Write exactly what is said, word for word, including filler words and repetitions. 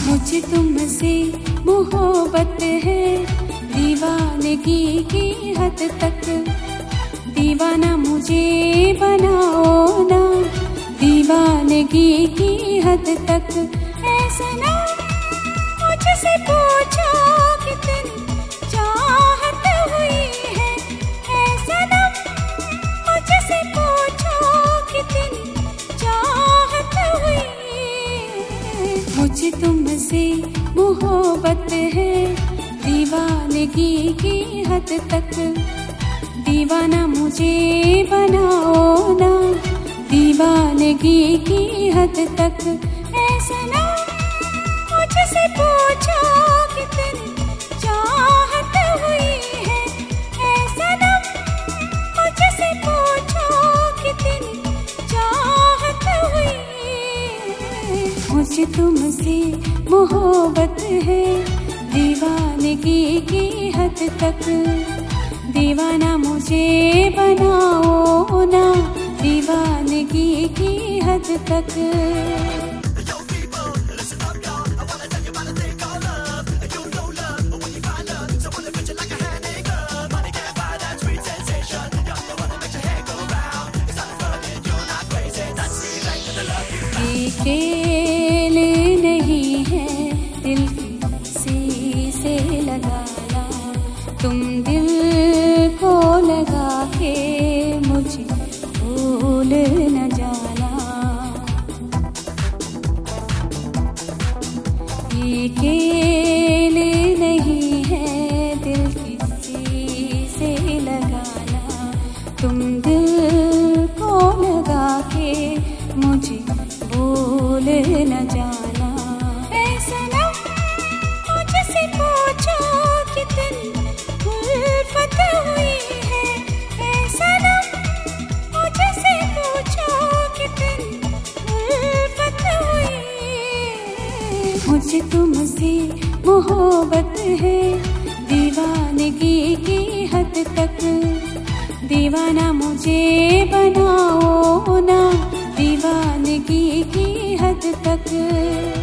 मुझे तुमसे मोहब्बत है दीवानगी की हद तक, दीवाना मुझे बनाओ ना दीवानगी की हद तक। ऐसा ना मुझसे पूछो कितनी चाहत हुई है, ऐसा ना मुझसे पूछो कितनी चाहत हुई है। मुझे तुमसे मोहब्बत है दीवानगी की हद तक, दीवाना मुझे बनाओ ना दीवानगी की हद तक। ऐसा ना मुझसे पूछो कितनी चाहत हुई है, ऐसा ना मुझसे पूछो कितनी चाहत हुई है। मुझे तुमसे मोहब्बत है दीवानगी की हद तक, दीवाना मुझे बनाओ ना दीवानगी की हद तक। ये खेल नहीं है दिल किसी से लगाना, तुम दिल को लगा के मुझे भूल न जाना। ये खेल नहीं है दिल किसी से लगाना, तुम दिल को लगा के मुझे भूल न जाना। ऐसा ना मुझसे पूछो कितनी उल्फत हुई है, ऐसा ना मुझसे पूछो कितनी उल्फत हुई है। मुझे तुमसे मोहब्बत है दीवानगी की हद तक, दीवाना मुझे बनाओ ना दीवानगी की हद तक।